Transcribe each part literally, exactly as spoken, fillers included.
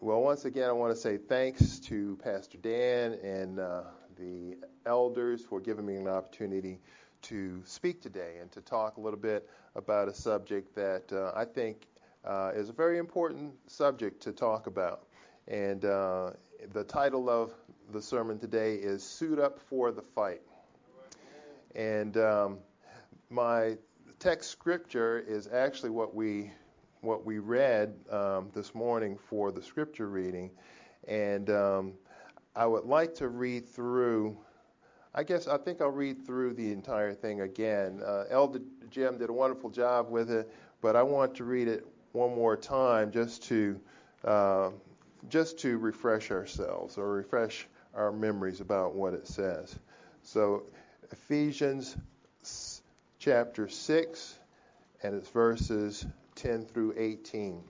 Well, once again, I want to say thanks to Pastor Dan and uh, the elders for giving me an opportunity to speak today and to talk a little bit about a subject that uh, I think uh, is a very important subject to talk about. And uh, the title of the sermon today is Suit Up for the Fight. And um, my text scripture is actually what we what we read um, this morning for the scripture reading. And um, I would like to read through, I guess I think I'll read through the entire thing again. Uh, Elder Jim did a wonderful job with it, but I want to read it one more time just to uh, just to refresh ourselves or refresh our memories about what it says. So Ephesians chapter six, and it's verses ten through eighteen.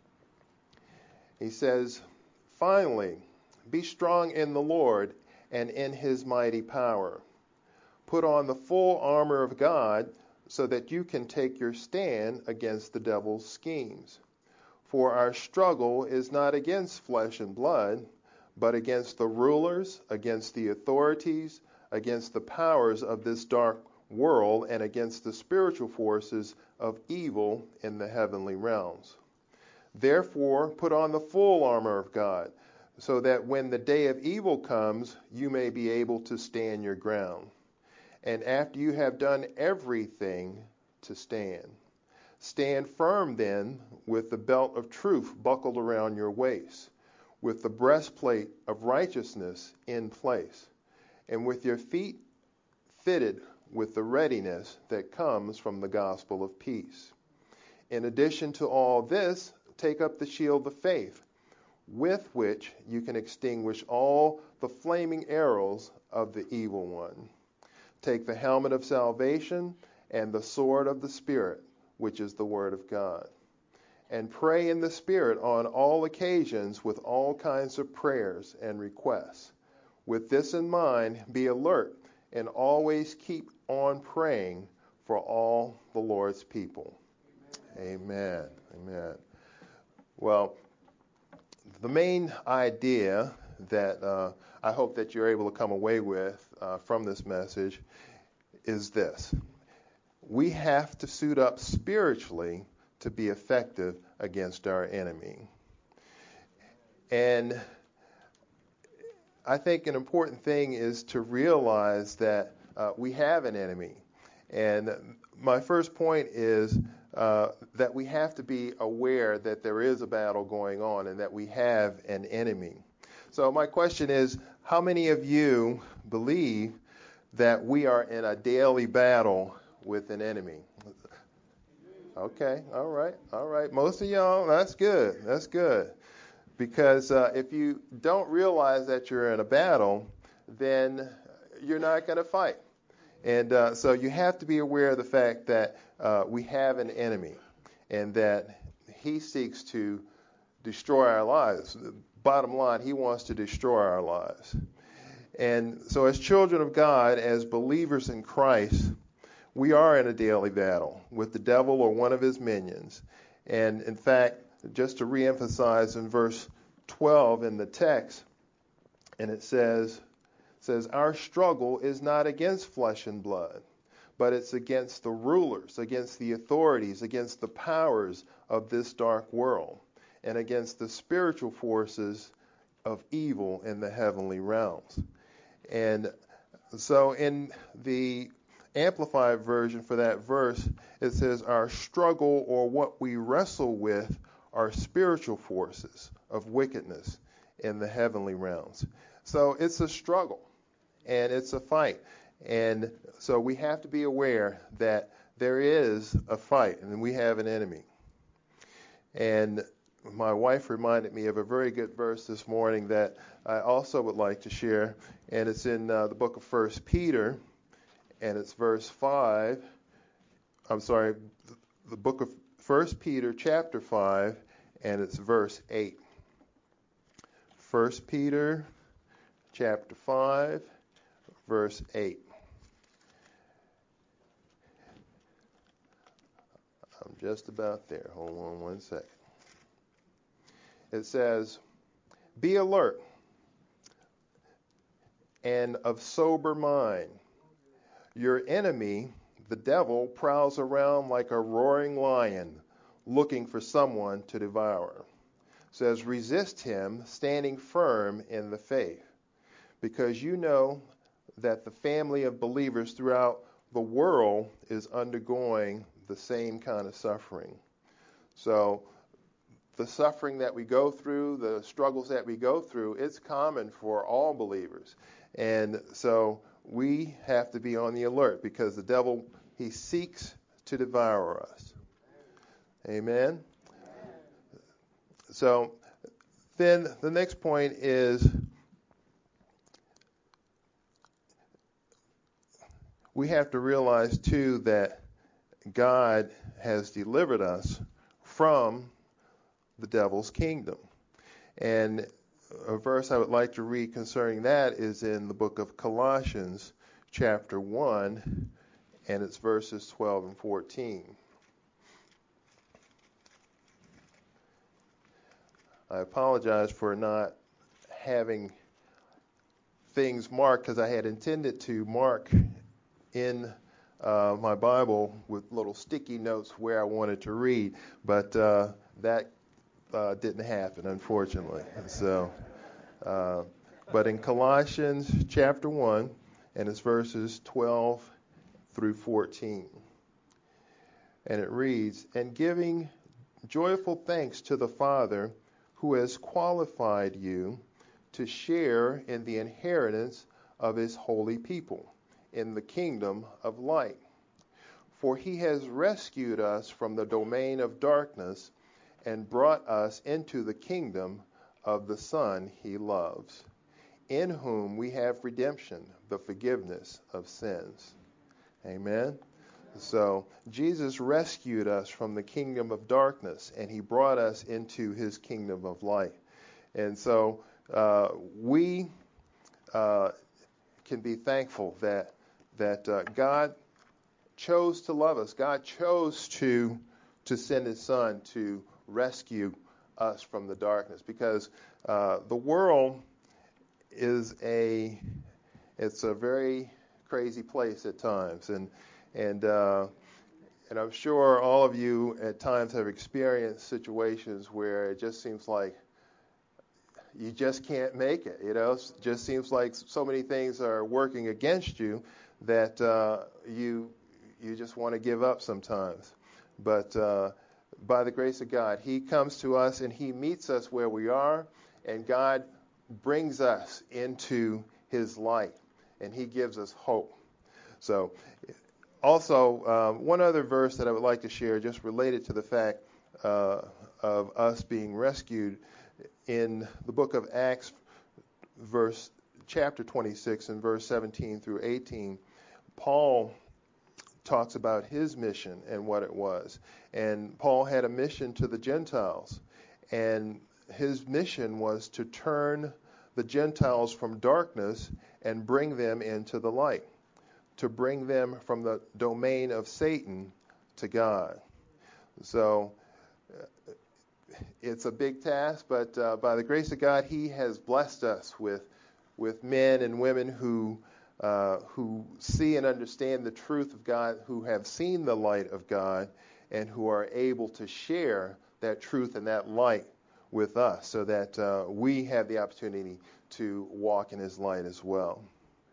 He says, "Finally, be strong in the Lord and in his mighty power. Put on the full armor of God so that you can take your stand against the devil's schemes. For our struggle is not against flesh and blood, but against the rulers, against the authorities, against the powers of this dark world, and against the spiritual forces of evil in the heavenly realms. Therefore, put on the full armor of God, so that when the day of evil comes, you may be able to stand your ground. And after you have done everything, to stand. Stand firm then, with the belt of truth buckled around your waist, with the breastplate of righteousness in place, and with your feet fitted with the readiness that comes from the gospel of peace. In addition to all this, take up the shield of faith, with which you can extinguish all the flaming arrows of the evil one. Take the helmet of salvation and the sword of the Spirit, which is the word of God. And pray in the Spirit on all occasions with all kinds of prayers and requests. With this in mind, be alert and always keep on praying for all the Lord's people." Amen. Amen. Well, the main idea that uh, I hope that you're able to come away with uh, from this message is this. We have to suit up spiritually to be effective against our enemy. And I think an important thing is to realize that uh, we have an enemy. And my first point is uh, that we have to be aware that there is a battle going on and that we have an enemy. So my question is, how many of you believe that we are in a daily battle with an enemy? Okay, all right, all right. Most of y'all, that's good, that's good. Because uh, if you don't realize that you're in a battle, then you're not going to fight. And uh, so you have to be aware of the fact that uh, we have an enemy and that he seeks to destroy our lives. Bottom line, he wants to destroy our lives. And so as children of God, as believers in Christ, we are in a daily battle with the devil or one of his minions. And in fact, just to reemphasize in verse twelve in the text, and it says, says, our struggle is not against flesh and blood, but it's against the rulers, against the authorities, against the powers of this dark world, and against the spiritual forces of evil in the heavenly realms. And so in the Amplified version for that verse, it says, our struggle or what we wrestle with are spiritual forces of wickedness in the heavenly realms. So it's a struggle and it's a fight. And so we have to be aware that there is a fight and we have an enemy. And my wife reminded me of a very good verse this morning that I also would like to share. And it's in uh, the book of First Peter, and it's verse five. I'm sorry, the book of First Peter chapter five, and it's verse eight. First Peter chapter five, verse eight. I'm just about there. Hold on one second. It says, Be alert and of sober mind. Your enemy, the devil, prowls around like a roaring lion, looking for someone to devour. Says, resist him, standing firm in the faith, because you know that the family of believers throughout the world is undergoing the same kind of suffering. So the suffering that we go through, the struggles that we go through, it's common for all believers. And so we have to be on the alert, because the devil, he seeks to devour us. Amen? So then the next point is we have to realize, too, that God has delivered us from the devil's kingdom. And a verse I would like to read concerning that is in the book of Colossians, chapter one, and it's verses twelve and fourteen. I apologize for not having things marked, because I had intended to mark in uh, my Bible with little sticky notes where I wanted to read, but uh, that uh, didn't happen, unfortunately. So, uh, but in Colossians chapter one, and it's verses twelve through fourteen, and it reads, "And giving joyful thanks to the Father, who has qualified you to share in the inheritance of his holy people in the kingdom of light. For he has rescued us from the domain of darkness and brought us into the kingdom of the Son he loves, in whom we have redemption, the forgiveness of sins." Amen. So Jesus rescued us from the kingdom of darkness, and he brought us into his kingdom of light. And so uh, we uh, can be thankful that that uh, God chose to love us. God chose to to send his Son to rescue us from the darkness, because uh, the world is a it's a very crazy place at times, and and uh, and I'm sure all of you at times have experienced situations where it just seems like you just can't make it. You know, it just seems like so many things are working against you that uh, you you just want to give up sometimes. But uh, by the grace of God, he comes to us and he meets us where we are, and God brings us into his light, and he gives us hope. So also, um, one other verse that I would like to share, just related to the fact uh, of us being rescued, in the book of Acts, verse chapter twenty-six and verse seventeen through eighteen, Paul talks about his mission and what it was. And Paul had a mission to the Gentiles, and his mission was to turn the Gentiles from darkness and bring them into the light, to bring them from the domain of Satan to God. So uh, it's a big task, but uh, by the grace of God, he has blessed us with with men and women who uh, who see and understand the truth of God, who have seen the light of God, and who are able to share that truth and that light with us, so that uh, we have the opportunity to walk in his light as well.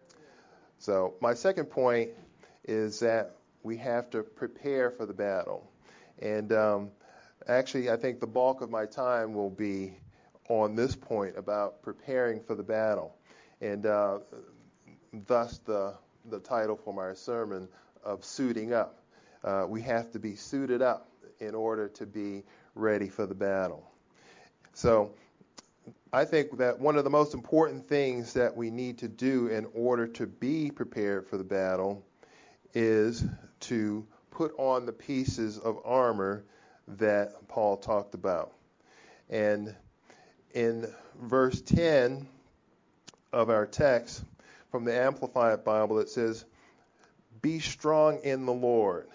So my second point is that we have to prepare for the battle. And um, actually, I think the bulk of my time will be on this point about preparing for the battle. And uh, thus the, the title for my sermon of Suiting Up. Uh, we have to be suited up in order to be ready for the battle. So I think that one of the most important things that we need to do in order to be prepared for the battle is to put on the pieces of armor that Paul talked about. And in verse ten of our text from the Amplified Bible, it says, "Be strong in the Lord,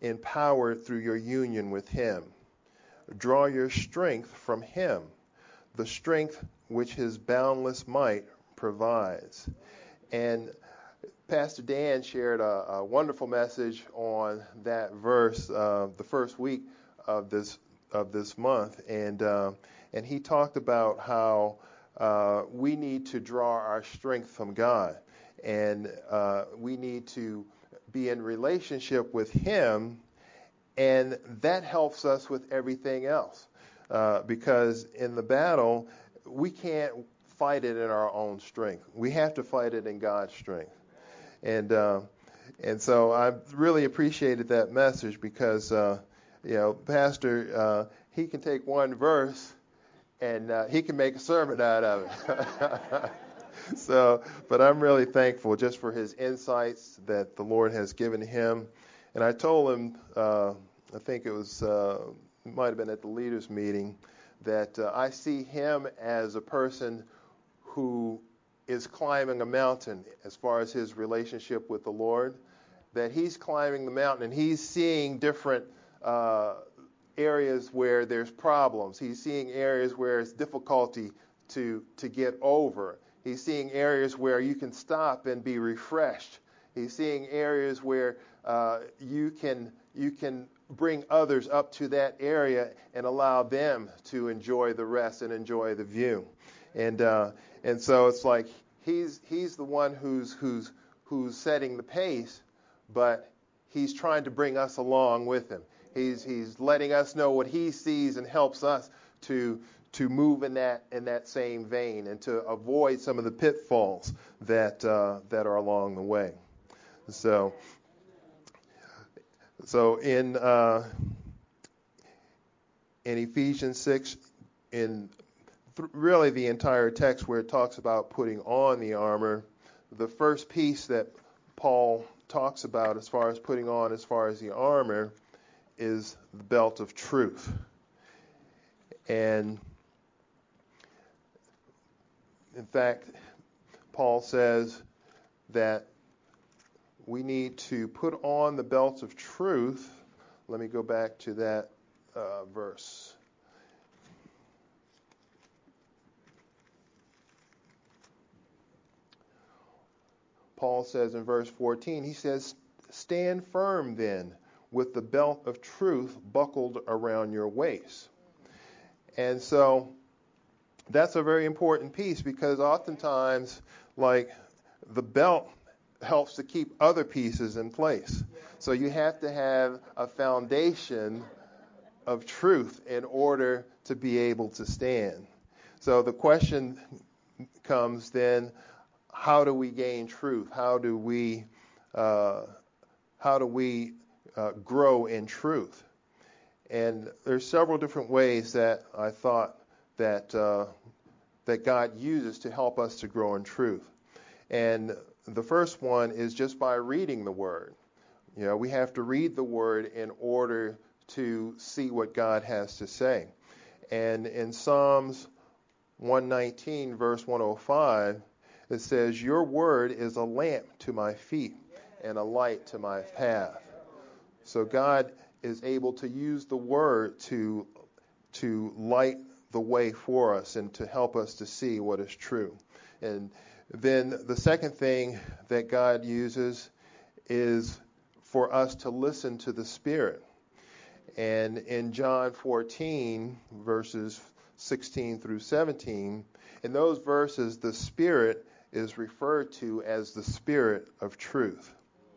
empowered through your union with him. Draw your strength from him. the strength which his boundless might provides. And Pastor Dan shared a, a wonderful message on that verse uh, the first week of this of this month, and uh, and he talked about how uh, we need to draw our strength from God, and uh, we need to be in relationship with Him, and that helps us with everything else, uh, because in the battle we can't fight it in our own strength. We have to fight it in God's strength. And uh, and so I really appreciated that message because, uh, you know, Pastor, uh, he can take one verse and uh, he can make a sermon out of it. So, but I'm really thankful just for his insights that the Lord has given him. And I told him, uh, I think it was, uh, it might have been at the leaders meeting, that uh, I see him as a person who is climbing a mountain as far as his relationship with the Lord, that he's climbing the mountain and he's seeing different uh, areas where there's problems. He's seeing areas where it's difficulty to to get over. He's seeing areas where you can stop and be refreshed. He's seeing areas where uh, you can you can bring others up to that area and allow them to enjoy the rest and enjoy the view. And uh, and so it's like he's he's the one who's who's who's setting the pace, but he's trying to bring us along with him. He's he's letting us know what he sees and helps us to to move in that in that same vein and to avoid some of the pitfalls that uh, that are along the way. So so in uh, in Ephesians six, in really the entire text where it talks about putting on the armor, the first piece that Paul talks about as far as putting on as far as the armor is the belt of truth. And in fact, Paul says that we need to put on the belt of truth. Let me go back to that uh, verse. Paul says in verse fourteen, he says, "Stand firm then, with the belt of truth buckled around your waist." And so that's a very important piece, because oftentimes, like, the belt helps to keep other pieces in place. So you have to have a foundation of truth in order to be able to stand. So the question comes then, how do we gain truth? How do we uh, how do we uh, grow in truth? And there's several different ways that I thought that uh, that God uses to help us to grow in truth. And the first one is just by reading the Word. You know, we have to read the Word in order to see what God has to say. And in Psalms one nineteen, verse one oh five, it says, "Your word is a lamp to my feet and a light to my path." So God is able to use the word to to light the way for us and to help us to see what is true. And then the second thing that God uses is for us to listen to the Spirit. And in John fourteen, verses sixteen through seventeen, in those verses, the Spirit is referred to as the Spirit of truth.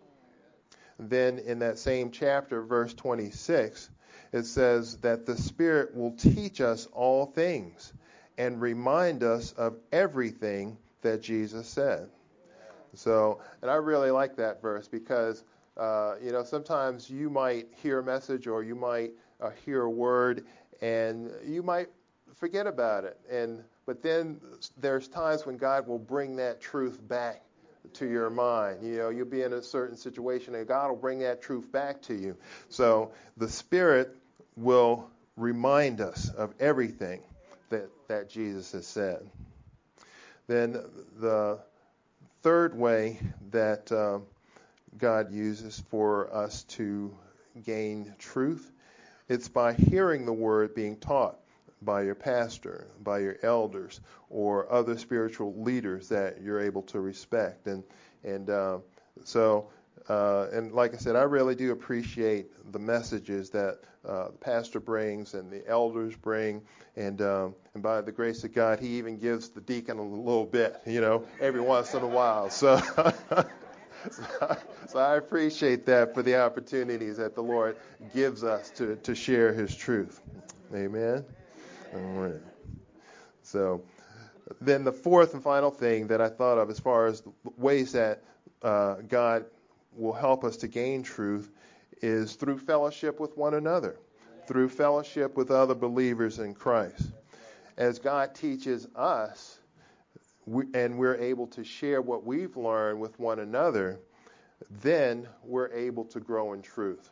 Then in that same chapter, verse twenty-six, it says that the Spirit will teach us all things and remind us of everything that Jesus said. So, and I really like that verse because, uh, you know, sometimes you might hear a message or you might uh, hear a word and you might forget about it. And but then there's times when God will bring that truth back to your mind. You know, you'll be in a certain situation and God will bring that truth back to you. So the Spirit will remind us of everything that, that Jesus has said. Then the third way that uh, God uses for us to gain truth, it's by hearing the word being taught by your pastor, by your elders, or other spiritual leaders that you're able to respect. And and uh, so, uh, and like I said, I really do appreciate the messages that uh, the pastor brings and the elders bring. And um, and by the grace of God, he even gives the deacon a little bit, you know, every once in a while. So. So I appreciate that for the opportunities that the Lord gives us to, to share his truth. Amen. All right. So then the fourth and final thing that I thought of as far as ways that uh, God will help us to gain truth is through fellowship with one another, through fellowship with other believers in Christ. As God teaches us, we, and we're able to share what we've learned with one another, then we're able to grow in truth.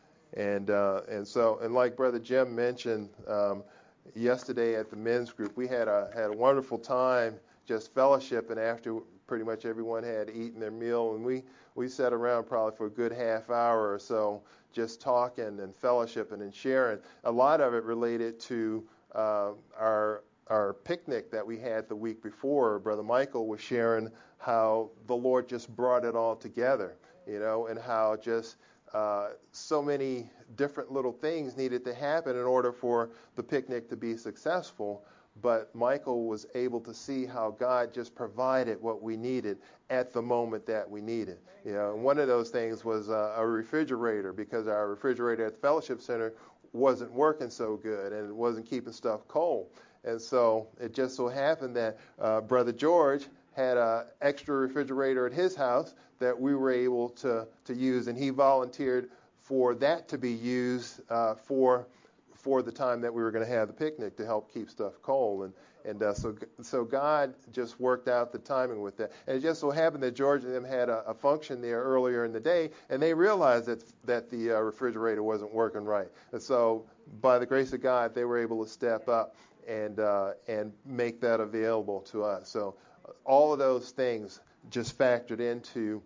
And uh, and so, and like Brother Jim mentioned um, yesterday at the men's group, we had a had a wonderful time just fellowshipping after pretty much everyone had eaten their meal, and we we sat around probably for a good half hour or so just talking and fellowshipping and sharing. A lot of it related to uh, our our picnic that we had the week before. Brother Michael was sharing how the Lord just brought it all together, you know, and how just uh, so many different little things needed to happen in order for the picnic to be successful. But Michael was able to see how God just provided what we needed at the moment that we needed. You know, and one of those things was uh, a refrigerator, because our refrigerator at the Fellowship Center wasn't working so good and it wasn't keeping stuff cold. And so it just so happened that uh, Brother George had an extra refrigerator at his house that we were able to, to use, and he volunteered for that to be used uh, for for the time that we were going to have the picnic to help keep stuff cold. And and uh, so so God just worked out the timing with that. And it just so happened that George and them had a, a function there earlier in the day, and they realized that that the uh, refrigerator wasn't working right. And so by the grace of God, they were able to step up and uh, and make that available to us. So all of those things just factored into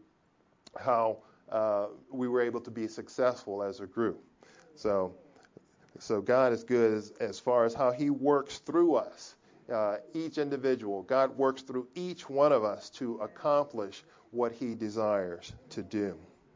how uh, we were able to be successful as a group. So so God is good as, as far as how he works through us, uh, each individual. God works through each one of us to accomplish what he desires to do.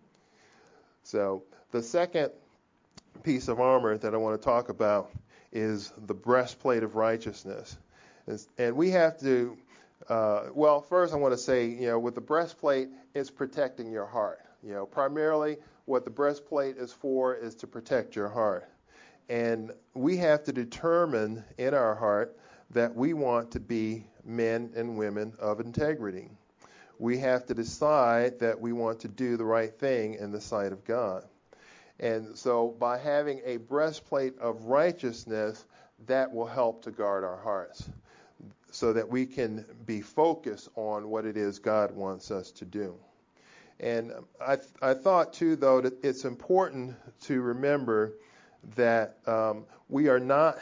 So the second piece of armor that I want to talk about is the breastplate of righteousness. And we have to, uh, well, first I want to say, you know, with the breastplate, it's protecting your heart. You know, primarily what the breastplate is for is to protect your heart. And we have to determine in our heart that we want to be men and women of integrity. We have to decide that we want to do the right thing in the sight of God. And so by having a breastplate of righteousness, that will help to guard our hearts so that we can be focused on what it is God wants us to do. And I, th- I thought, too, though, that it's important to remember that um, we are not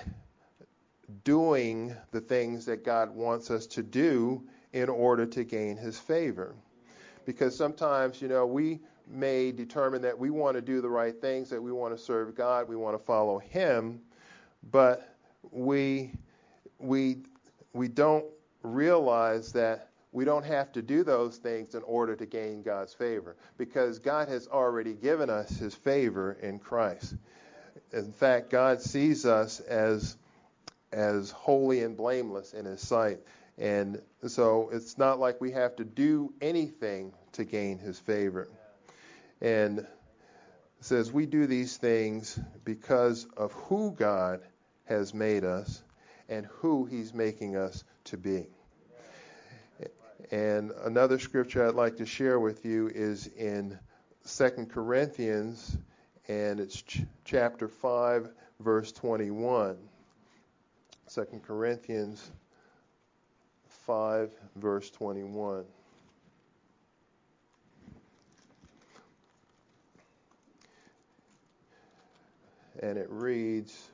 doing the things that God wants us to do in order to gain his favor. Because sometimes, you know, we may determine that we want to do the right things, that we want to serve God, we want to follow him, but we we we don't realize that we don't have to do those things in order to gain God's favor, because God has already given us his favor in Christ. In fact, God sees us as as holy and blameless in his sight. And so it's not like we have to do anything to gain his favor. And it says we do these things because of who God has made us and who he's making us to be. And another scripture I'd like to share with you is in Second Corinthians, and it's ch- chapter five, verse twenty-one. Second Corinthians five, verse twenty-one. And it reads,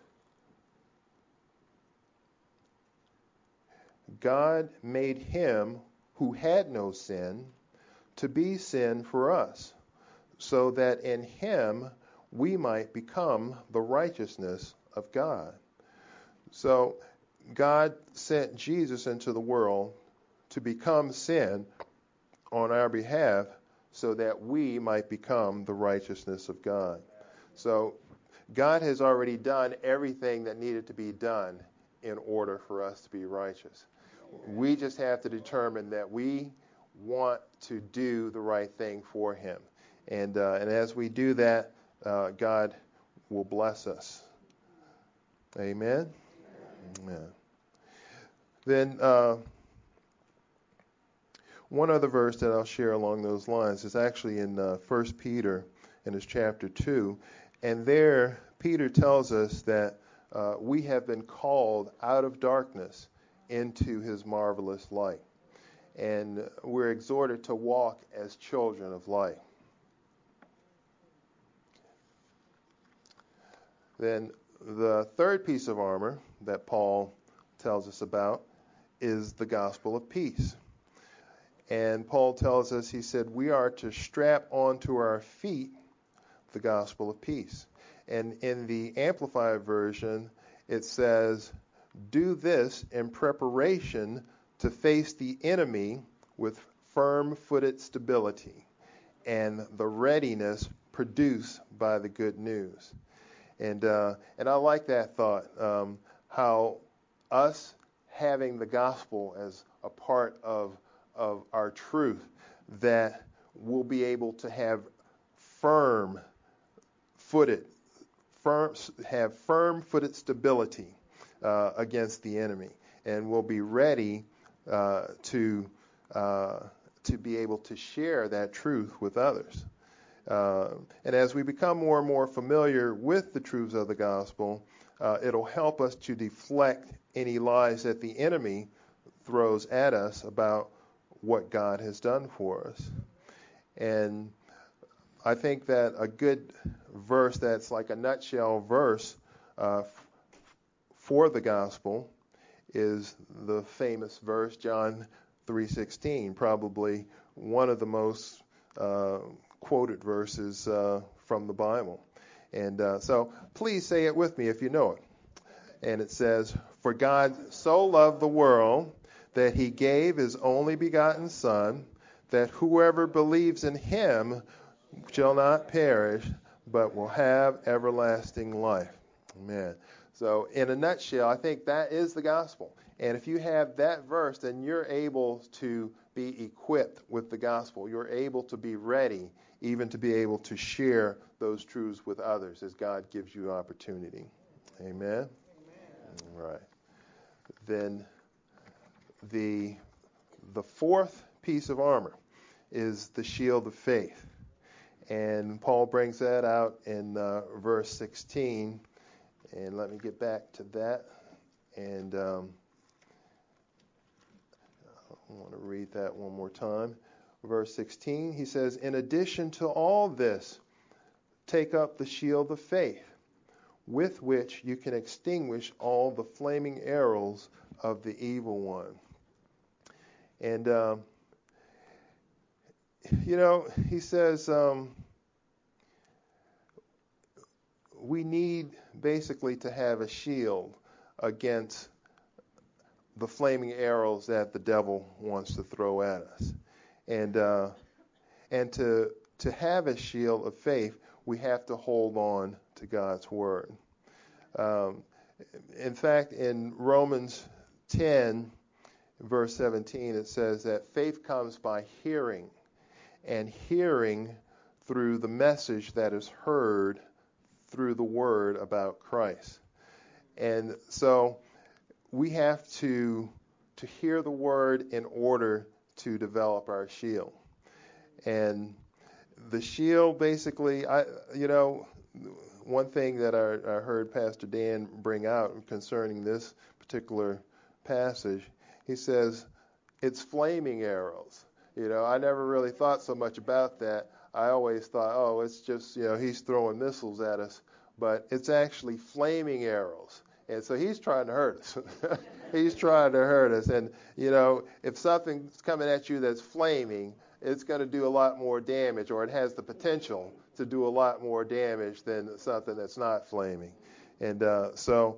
God made him who had no sin to be sin for us, so that in him we might become the righteousness of God. So God sent Jesus into the world to become sin on our behalf so that we might become the righteousness of God. So God has already done everything that needed to be done in order for us to be righteous. We just have to determine that we want to do the right thing for him. And uh, and as we do that, uh, God will bless us. Amen? Amen. Then uh, one other verse that I'll share along those lines is actually in uh, First Peter, in his chapter two. And there, Peter tells us that uh, we have been called out of darkness into his marvelous light. And we're exhorted to walk as children of light. Then the third piece of armor that Paul tells us about is the gospel of peace. And Paul tells us, he said, we are to strap onto our feet the gospel of peace. And in the Amplified version, it says, do this in preparation to face the enemy with firm-footed stability and the readiness produced by the good news. And uh, and I like that thought, um, how us having the gospel as a part of of our truth, that we'll be able to have firm-footed, firm, have firm-footed stability uh, against the enemy, and we'll be ready uh, to uh, to be able to share that truth with others. Uh, and as we become more and more familiar with the truths of the gospel, uh, it'll help us to deflect any lies that the enemy throws at us about what God has done for us. And I think that a good verse that's like a nutshell verse uh, f- for the gospel is the famous verse, John three sixteen, probably one of the most uh, quoted verses uh, from the Bible. And uh, so please say it with me if you know it. And it says, for God so loved the world that he gave his only begotten Son, that whoever believes in him shall not perish, but will have everlasting life. Amen. So in a nutshell, I think that is the gospel. And if you have that verse, then you're able to be equipped with the gospel. You're able to be ready, even to be able to share those truths with others as God gives you opportunity. Amen? Amen. All right. Then the the fourth piece of armor is the shield of faith. And Paul brings that out in uh, verse sixteen. And let me get back to that. And um, I want to read that one more time. Verse sixteen, he says, in addition to all this, take up the shield of faith, with which you can extinguish all the flaming arrows of the evil one. And, um, you know, he says um, we need basically to have a shield against the flaming arrows that the devil wants to throw at us. And uh, and to to have a shield of faith, we have to hold on to God's word. Um, in fact, in Romans ten, verse seventeen, it says that faith comes by hearing, and hearing through the message that is heard through the word about Christ. And so we have to to hear the word in order to develop our shield. And the shield basically, I you know, one thing that I, I heard Pastor Dan bring out concerning this particular passage, he says it's flaming arrows. You know, I never really thought so much about that. I always thought, oh, it's just, you know, he's throwing missiles at us. But it's actually flaming arrows. And so he's trying to hurt us. He's trying to hurt us. And, you know, if something's coming at you that's flaming, it's going to do a lot more damage, or it has the potential to do a lot more damage than something that's not flaming. And uh, so,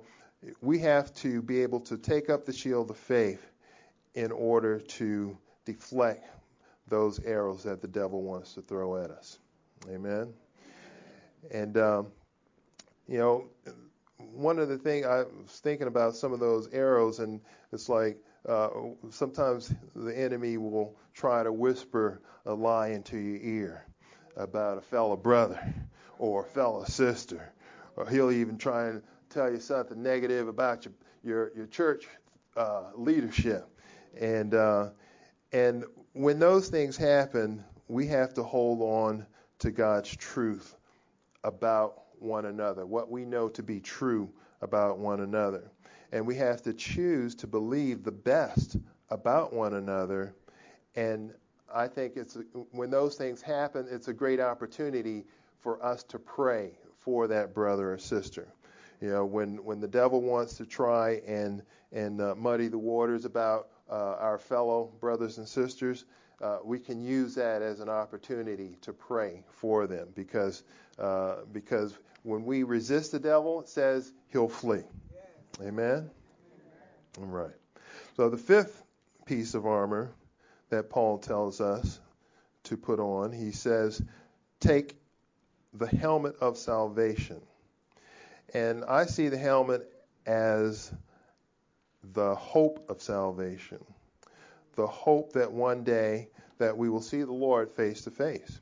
we have to be able to take up the shield of faith in order to deflect those arrows that the devil wants to throw at us. Amen. And, um, you know, one of the things I was thinking about some of those arrows, and it's like uh, sometimes the enemy will try to whisper a lie into your ear about a fellow brother or a fellow sister, or he'll even try and tell you something negative about your your, your church uh, leadership. And uh, and when those things happen, we have to hold on to God's truth about one another, what we know to be true about one another. And we have to choose to believe the best about one another. And I think it's when those things happen, it's a great opportunity for us to pray for that brother or sister. You know, when, when the devil wants to try and and uh, muddy the waters about uh, our fellow brothers and sisters, uh, we can use that as an opportunity to pray for them, because uh, because when we resist the devil, it says he'll flee. Yes. Amen? All right. So the fifth piece of armor that Paul tells us to put on, he says, take the helmet of salvation. And I see the helmet as the hope of salvation, the hope that one day that we will see the Lord face to face,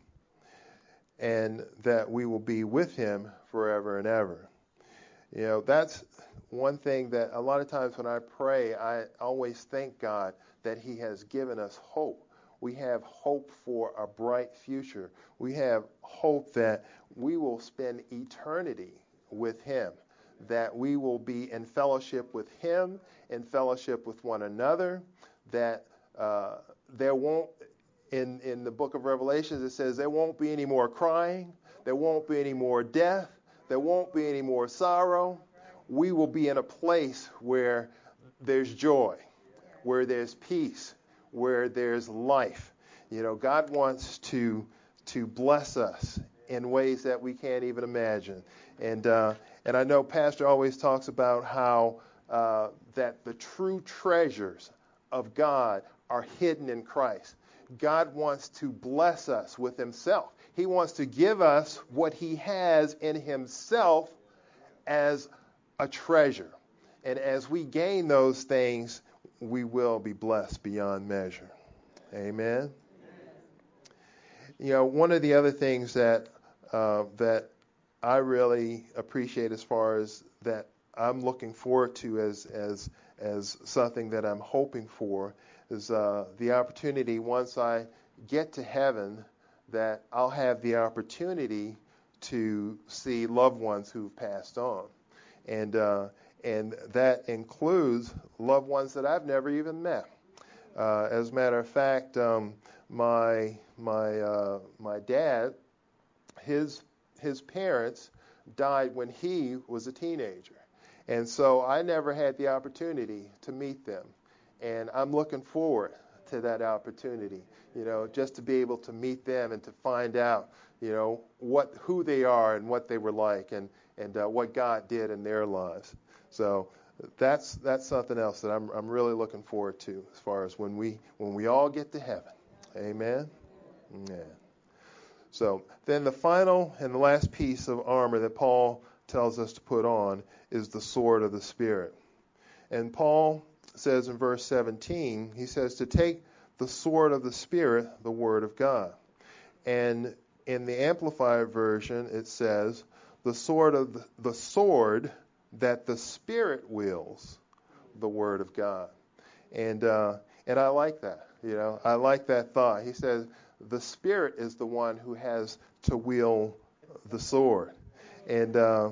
and that we will be with him forever and ever. You know, that's one thing that a lot of times when I pray, I always thank God that he has given us hope. We have hope for a bright future. We have hope that we will spend eternity with him, that we will be in fellowship with him, in fellowship with one another, that uh, there won't, in, in the book of Revelations, it says there won't be any more crying, there won't be any more death, there won't be any more sorrow. We will be in a place where there's joy, where there's peace, where there's life. You know, God wants to to bless us in ways that we can't even imagine. And uh, and I know Pastor always talks about how uh, that the true treasures of God are hidden in Christ. God wants to bless us with himself. He wants to give us what he has in himself as a treasure. And as we gain those things, we will be blessed beyond measure. Amen. You know, one of the other things that uh, that I really appreciate, as far as that I'm looking forward to as as as something that I'm hoping for, is uh, the opportunity once I get to heaven, that I'll have the opportunity to see loved ones who've passed on, and uh, and that includes loved ones that I've never even met. Uh, as a matter of fact, um, my my uh, my dad, his his parents died when he was a teenager, and so I never had the opportunity to meet them, and I'm looking forward to that opportunity. You know, just to be able to meet them and to find out, you know, what who they are and what they were like, and and uh, what God did in their lives. So that's that's something else that I'm I'm really looking forward to, as far as when we when we all get to heaven. Amen. Yeah. So then the final and the last piece of armor that Paul tells us to put on is the sword of the Spirit. And Paul says in verse seventeen, he says to take the sword of the Spirit, the Word of God. And in the Amplified version, it says the sword of the, the sword that the Spirit wields, the Word of God. And uh, and I like that. You know, I like that thought. He says the Spirit is the one who has to wield the sword, and uh,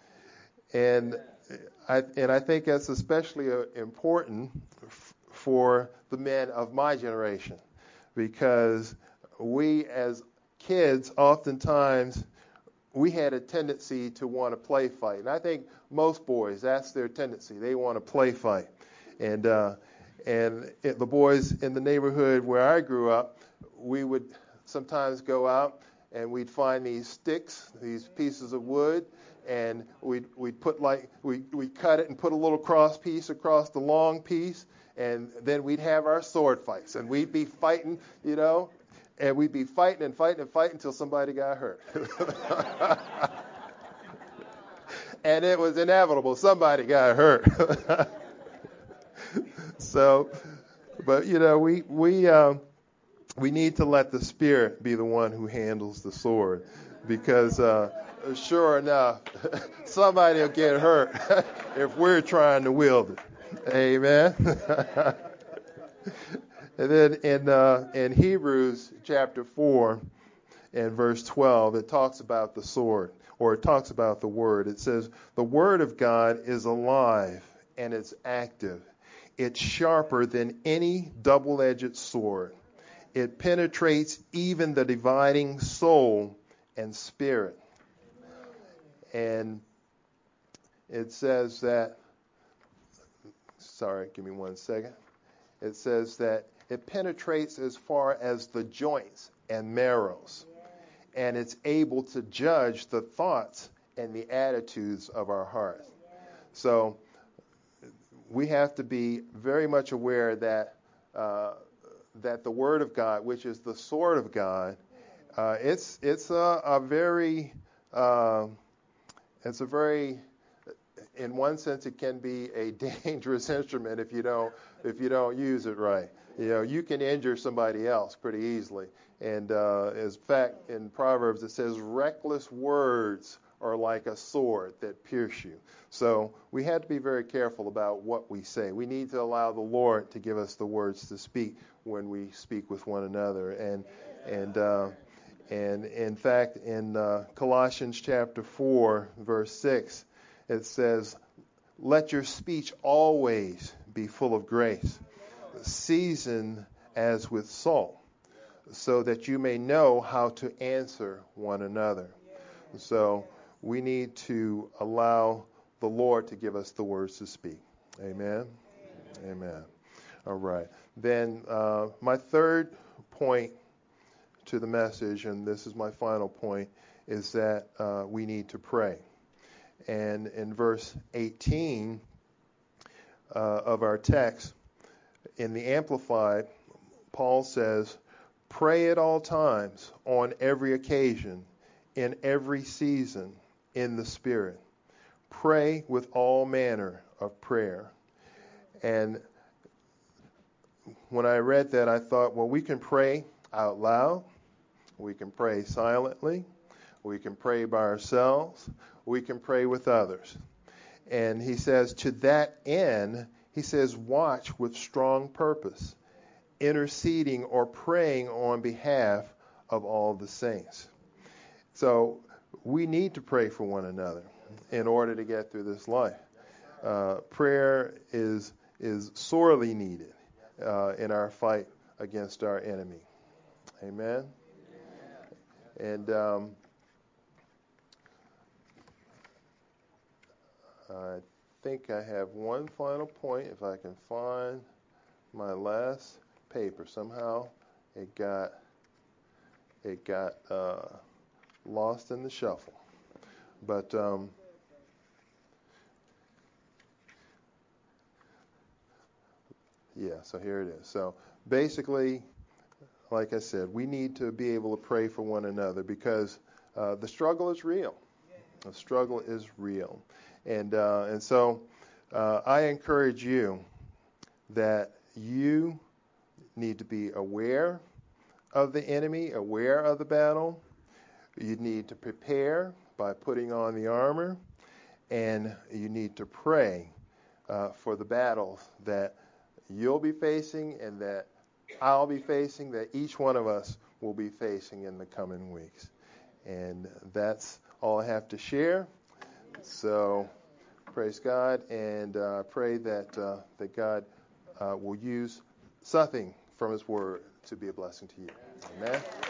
and I and I think that's especially uh, important f- for the men of my generation, because we as kids oftentimes we had a tendency to want to play fight, and I think most boys, that's their tendency. They want to play fight, and uh, and it, the boys in the neighborhood where I grew up, we would sometimes go out and we'd find these sticks, these pieces of wood, and we'd we'd put like we we cut it and put a little cross piece across the long piece, and then we'd have our sword fights, and we'd be fighting, you know, and we'd be fighting and fighting and fighting until somebody got hurt. And it was inevitable. Somebody got hurt. So, but you know, we we um, we need to let the Spirit be the one who handles the sword, because uh, sure enough, somebody will get hurt if we're trying to wield it. Amen. And then in uh, in Hebrews chapter four and verse twelve, it talks about the sword. Or it talks about the Word. It says, the Word of God is alive and it's active. It's sharper than any double-edged sword. It penetrates even the dividing soul and spirit. And it says that, sorry, give me one second. It says that it penetrates as far as the joints and marrows. And it's able to judge the thoughts and the attitudes of our hearts. So we have to be very much aware that uh, that the Word of God, which is the sword of God, uh, it's it's a, a very uh, it's a very in one sense it can be a dangerous instrument if you don't if you don't use it right. You know, you can injure somebody else pretty easily. And uh, as fact, in Proverbs it says, reckless words are like a sword that pierce you. So we have to be very careful about what we say. We need to allow the Lord to give us the words to speak when we speak with one another. And and uh, and in fact, in uh, Colossians chapter four, verse six, it says, let your speech always be full of grace, seasoned as with salt, so that you may know how to answer one another. So we need to allow the Lord to give us the words to speak. Amen? Amen. All right. Then uh, my third point to the message, and this is my final point, is that uh, we need to pray. And in verse eighteen uh, of our text, in the Amplified, Paul says, pray at all times, on every occasion, in every season, in the Spirit. Pray with all manner of prayer. And when I read that, I thought, well, we can pray out loud. We can pray silently. We can pray by ourselves. We can pray with others. And he says, to that end, he says, watch with strong purpose, interceding or praying on behalf of all the saints. So we need to pray for one another in order to get through this life. Uh, prayer is is sorely needed uh, in our fight against our enemy. Amen. And um, I think I have one final point. If I can find my last paper, somehow it got it got uh, lost in the shuffle. But um, yeah, so here it is. So basically, like I said, we need to be able to pray for one another because uh, the struggle is real. The struggle is real, and uh, and so uh, I encourage you that you need to be aware of the enemy, aware of the battle. You need to prepare by putting on the armor, and you need to pray uh, for the battles that you'll be facing and that I'll be facing, that each one of us will be facing in the coming weeks. And that's all I have to share. So praise God, and uh, pray that uh, that God uh, will use something from His Word to be a blessing to you. Amen.